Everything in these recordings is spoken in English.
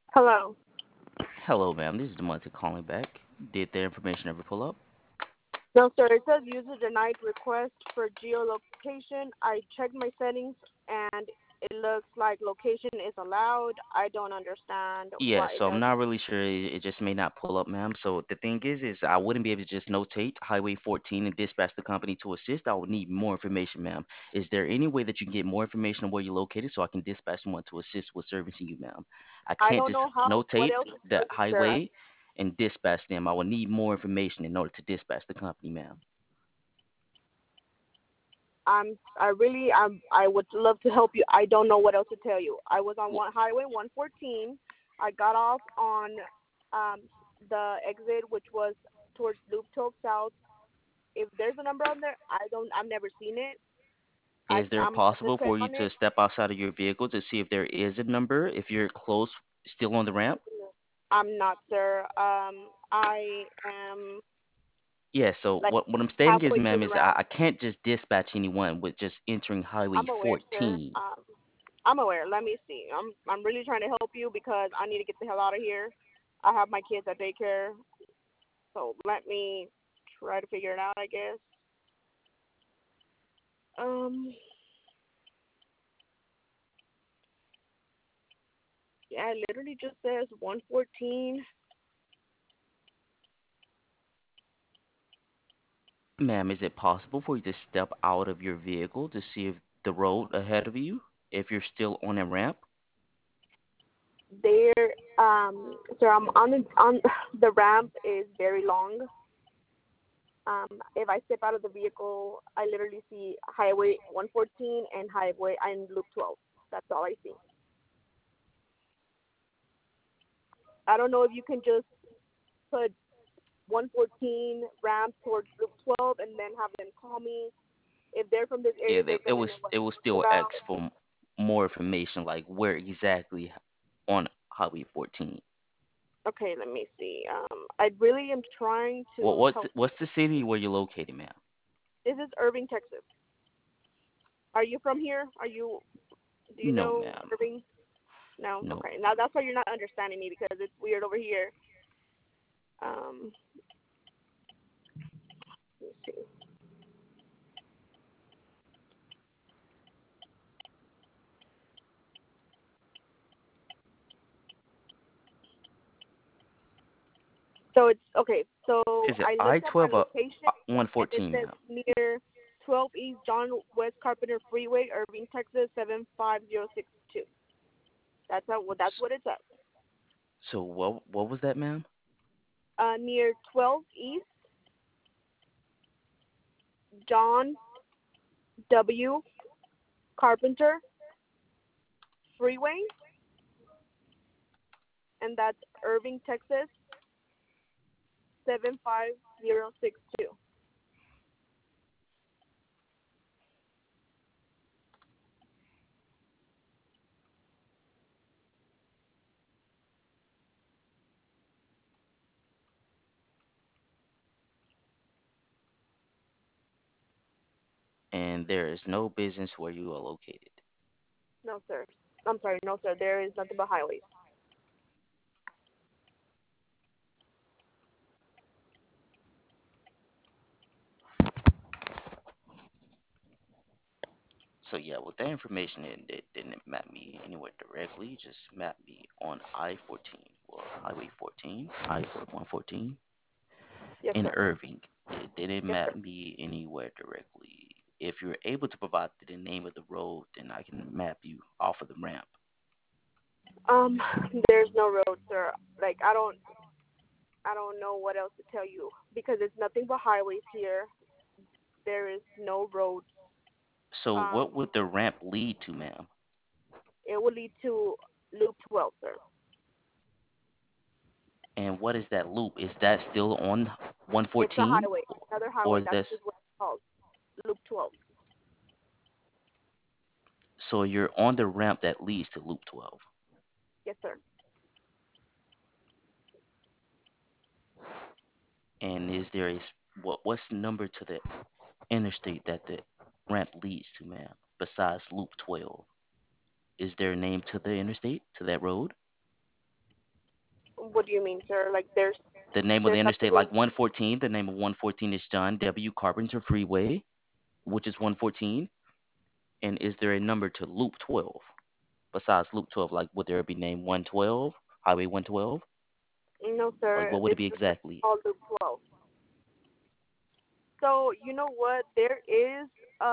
Hello. Hello, ma'am. This is Demonte calling back. Did the information ever pull up? No, sir. It says user denied request for geolocation. I checked my settings and it looks like location is allowed. I don't understand Yeah, why it so I'm does. not really sure. It just may not pull up, ma'am. So the thing is I wouldn't be able to just notate Highway 14 and dispatch the company to assist. I would need more information, ma'am. Is there any way that you can get more information on where you're located so I can dispatch someone to assist with servicing you, ma'am? I I can't don't just know how. What notate else to the tell you, sir? highway and dispatch them. I would need more information in order to dispatch the company, ma'am. I would love to help you. I don't know what else to tell you. I was on Wh- one highway 114. I got off on um the exit, which was towards Loop 12 South. If there's a number on there, I've never seen it. Is there I'm about to possible check for you on to it. step outside of your vehicle to see if there is a number if you're close, still on the ramp? I'm not, sir. I am Yeah, so like what I'm stating is, halfway to ma'am, the is route. I can't just dispatch anyone with just entering Highway I'm aware, sir. 14. I'm aware. Let me see. I'm really trying to help you because I need to get the hell out of here. I have my kids at daycare, so let me try to figure it out. I guess. Um. Yeah, it literally just says 114. Ma'am, is it possible for you to step out of your vehicle to see if the road ahead of you, if you're still on a ramp? There. So I'm on the ramp is very long. If I step out of the vehicle, I literally see Highway 114 and Highway and Loop 12. That's all I see. I don't know if you can just put 114 ramp towards Loop 12 and then have them call me. If they're from this Yeah, area, they're gonna know what it I'm was talking still about. X for more information, like where exactly on Highway 14. Okay, let me see. I really am trying to help you. What's the city where you're located, ma'am? This is Irving, Texas. Are you from here? Are you? Do you No, know ma'am. Irving? No. No. Okay. Now that's why you're not understanding me because it's weird over here. Um, let me see. So it's okay. So Is it I looked up my I-12 or location, and it 114, says ma'am? near 12 East John West Carpenter Freeway, Irving, Texas 75062. That's S- what it says. So what was that, ma'am? Near 12 East John W Carpenter Freeway, and that's Irving, Texas 75062. And there is no business where you are located. No, sir. I'm sorry. No, sir. There is nothing but highways. So yeah, with that information, it didn't map me anywhere directly. It just mapped me on I-14, well, Highway 14, I-114 Yes, in sir. Irving. It didn't Yes, sir. map me anywhere directly. If you're able to provide the name of the road, then I can map you off of the ramp. Um, there's no road, sir. Like I don't know what else to tell you because it's nothing but highways here. There is no roads. So what Um, would the ramp lead to, ma'am? it will lead to Loop 12, sir. And what is that loop? Is that still on It's a 114, highway, another or highway. is That's this just what it's called, Loop 12. so you're on the ramp that leads to Loop 12? Yes, sir. And is there what's the number to the interstate that the ramp leads to, ma'am? Besides Loop 12, is there a name to the interstate to that road? What do you mean, sir? Like The name of the there's interstate, something. like 114. The name of 114 is John W. Carpenter Freeway, which is 114. And is there a number to Loop 12 besides Loop 12? Like, would there be named 112, Highway 112? No, Like, sir. what would it It's be just exactly? called Loop 12. So you know what? There is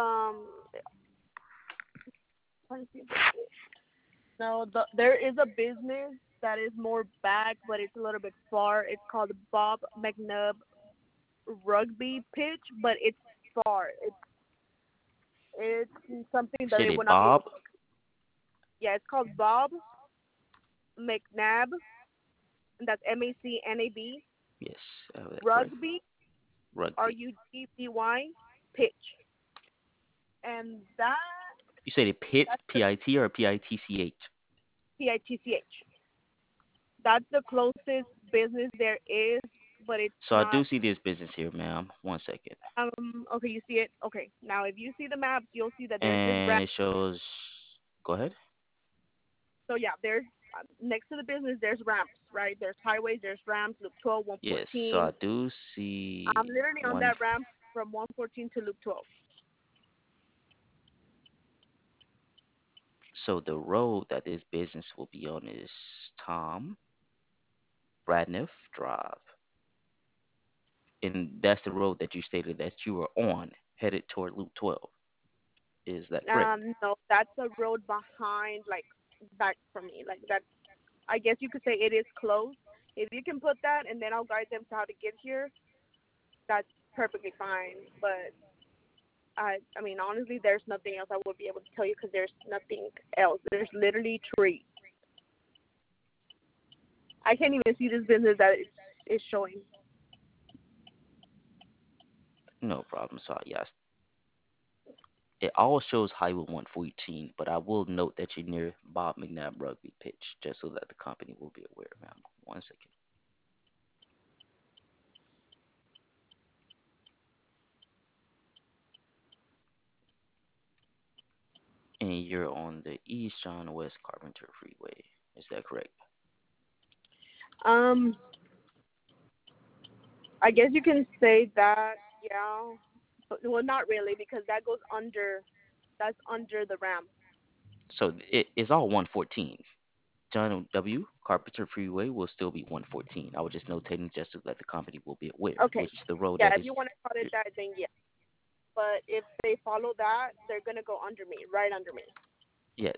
let me see. No, there is a business that is more back, but it's a little bit far. It's called Bob McNubb Rugby Pitch, but it's far. It's something You that said they it, would not be able Bob? to. Yeah, it's called Bob McNabb, and that's MacNab Yes, that correct. Rugby Rugby. Rugby Pitch, and You said it Pitt, that's the P-I-T or P-I-T-C-H? Pitch. That's the closest business there is, but it's So I not. do see this business here, ma'am. One second. Okay, you see it. Okay, now if you see the maps, you'll see that there's this And ramp. it shows, go ahead. So yeah, there's next to the business, there's ramps, right? There's highways, there's ramps. Loop 12, Yes, so 114. I do see I'm literally on one. that ramp from 114 to Loop 12. So the road that this business will be on is Tom Bradniff Drive. And that's the road that you stated that you were on, headed toward Loop 12. Is that correct? No, that's a road behind, like back from me. Like that's, I guess you could say it is close. If you can put that, and then I'll guide them to how to get here. That's perfectly fine. But I mean, honestly, there's nothing else I would be able to tell you because there's nothing else. There's literally trees. I can't even see this business that it's showing. No problem. So yes, it all shows Highway 114, but I will note that you're near Bob McNabb Rugby Pitch, just so that the company will be aware, ma'am. One second. And you're on the East John West Carpenter Freeway. Is that correct? Um, I guess you can say that, yeah. But, well, not really because that goes under. That's under the ramp. So it's all 114. John W. Carpenter Freeway will still be 114. I was just notating just so that the company will be aware, Okay. which is the road Yeah, that if is. you want to call it that, then yeah. But if they follow that, they're gonna go under me, right under me. Yeah,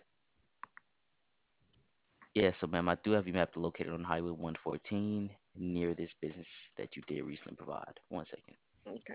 yeah. So, ma'am, I do have you mapped located on Highway 114 near this business that you did recently provide. One second. Okay.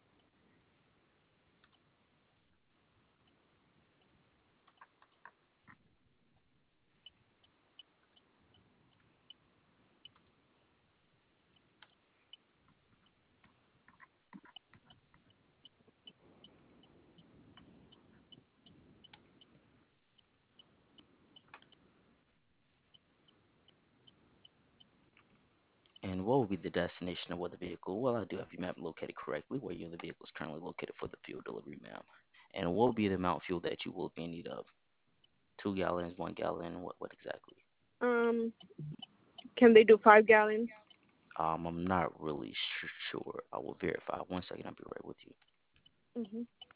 And what will be the destination of where the vehicle? Well, I do have you map located correctly where you the vehicle is currently located for the fuel delivery, ma'am. And what will be the amount of fuel that you will be in need of? 2 gallons, 1 gallon, what exactly? Um, can they do 5 gallons? I'm not really sure. I will verify. One second, I'll be right with you. Mhm.